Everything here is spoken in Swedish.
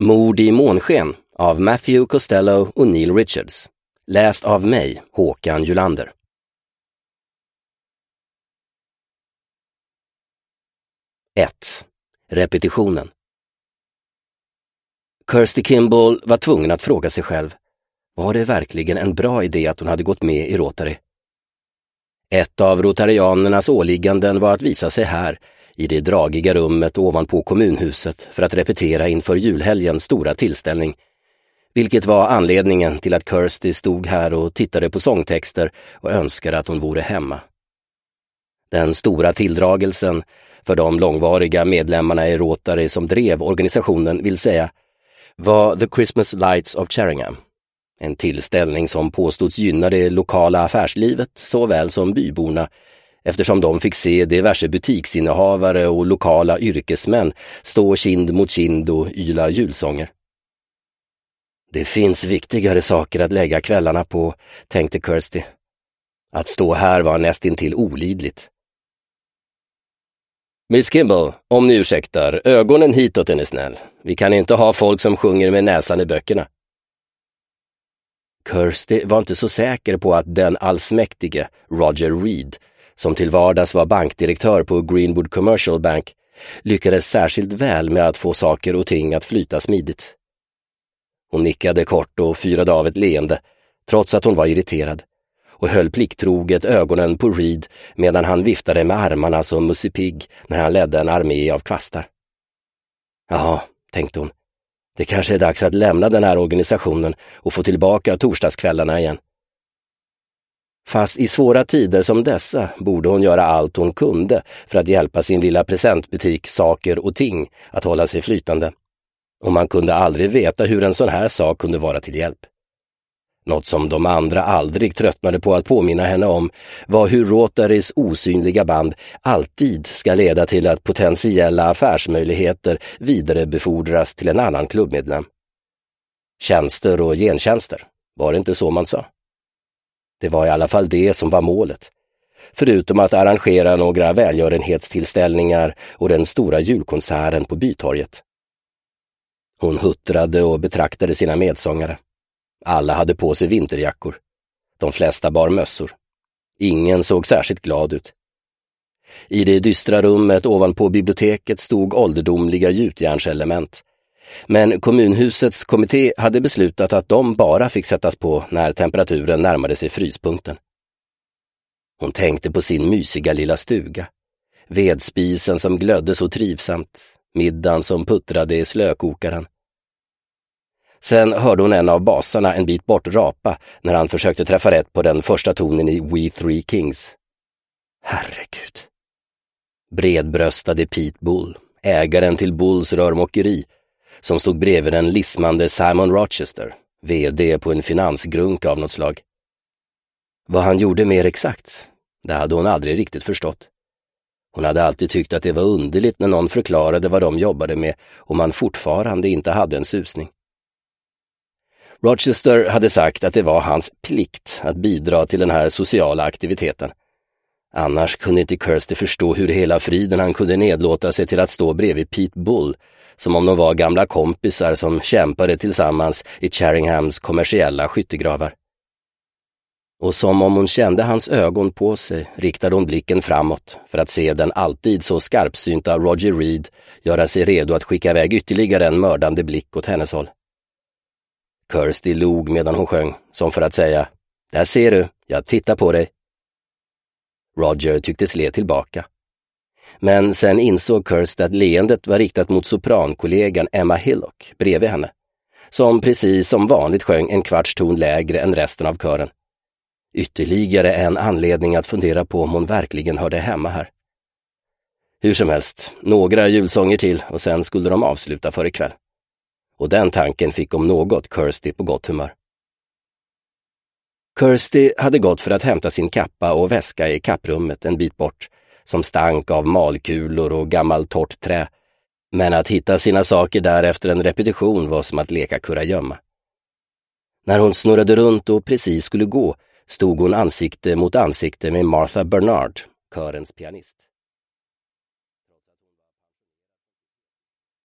Mord i månsken av Matthew Costello och Neil Richards. Läst av mig, Håkan Julander. 1. Repetitionen. Kirsty Kimball var tvungen att fråga sig själv. Var det verkligen en bra idé att hon hade gått med i Rotary? Ett av rotarianernas åligganden var att visa sig här, i det dragiga rummet ovanpå kommunhuset, för att repetera inför julhelgens stora tillställning, vilket var anledningen till att Kirsty stod här och tittade på sångtexter och önskade att hon vore hemma. Den stora tilldragelsen för de långvariga medlemmarna i Rotary som drev organisationen, vill säga, var The Christmas Lights of Cheringham. En tillställning som påstods gynna det lokala affärslivet såväl som byborna, eftersom de fick se diverse butiksinnehavare och lokala yrkesmän stå kind mot kind och yla julsånger. Det finns viktigare saker att lägga kvällarna på, tänkte Kirsty. Att stå här var nästintill olidligt. Miss Kimball, om ni ursäktar, ögonen hitåt är ni snäll. Vi kan inte ha folk som sjunger med näsan i böckerna. Kirsty var inte så säker på att den allsmäktige Roger Reed, som till vardags var bankdirektör på Greenwood Commercial Bank, lyckades särskilt väl med att få saker och ting att flyta smidigt. Hon nickade kort och fyrade av ett leende, trots att hon var irriterad, och höll plikttroget ögonen på Reed medan han viftade med armarna som Musse Pigg när han ledde en armé av kvastar. Jaha, tänkte hon. Det kanske är dags att lämna den här organisationen och få tillbaka torsdagskvällarna igen. Fast i svåra tider som dessa borde hon göra allt hon kunde för att hjälpa sin lilla presentbutik Saker och ting att hålla sig flytande. Och man kunde aldrig veta hur en sån här sak kunde vara till hjälp. Något som de andra aldrig tröttnade på att påminna henne om var hur Rotarys osynliga band alltid ska leda till att potentiella affärsmöjligheter vidarebefordras till en annan klubbmedlem. Tjänster och gentjänster, var det inte så man sa? Det var i alla fall det som var målet, förutom att arrangera några välgörenhetstillställningar och den stora julkonserten på Bytorget. Hon huttrade och betraktade sina medsångare. Alla hade på sig vinterjackor. De flesta bar mössor. Ingen såg särskilt glad ut. I det dystra rummet ovanpå biblioteket stod ålderdomliga gjutjärnselement. Men kommunhusets kommitté hade beslutat att de bara fick sättas på när temperaturen närmade sig fryspunkten. Hon tänkte på sin mysiga lilla stuga. Vedspisen som glödde så trivsamt. Middagen som puttrade i slökokaren. Sen hörde hon en av basarna en bit bort rapa när han försökte träffa rätt på den första tonen i We Three Kings. Herregud. Bredbröstade Pete Bull, ägaren till Bulls rörmokeri, som stod bredvid den lismande Simon Rochester, vd på en finansgrunk av något slag. Vad han gjorde mer exakt, det hade hon aldrig riktigt förstått. Hon hade alltid tyckt att det var underligt när någon förklarade vad de jobbade med och man fortfarande inte hade en susning. Rochester hade sagt att det var hans plikt att bidra till den här sociala aktiviteten. Annars kunde inte Kirsty förstå hur hela friden han kunde nedlåta sig till att stå bredvid Pete Bull, som om de var gamla kompisar som kämpade tillsammans i Cheringhams kommersiella skyttegravar. Och som om hon kände hans ögon på sig riktade hon blicken framåt för att se den alltid så skarpsynta Roger Reed göra sig redo att skicka iväg ytterligare en mördande blick åt hennes håll. Kirsty log medan hon sjöng, som för att säga, där ser du, jag tittar på dig. Roger tycktes le tillbaka. Men sen insåg Kirsty att leendet var riktat mot soprankollegan Emma Hillock bredvid henne, som precis som vanligt sjöng en kvarts ton lägre än resten av kören. Ytterligare en anledning att fundera på om hon verkligen hörde hemma här. Hur som helst, några julsånger till och sen skulle de avsluta för ikväll. Och den tanken fick om något Kirsty på gott humör. Kirsty hade gått för att hämta sin kappa och väska i kapprummet en bit bort, som stank av malkulor och gammalt torrt trä. Men att hitta sina saker där efter en repetition var som att leka kurragömma. När hon snurrade runt och precis skulle gå, stod hon ansikte mot ansikte med Martha Bernard, körens pianist.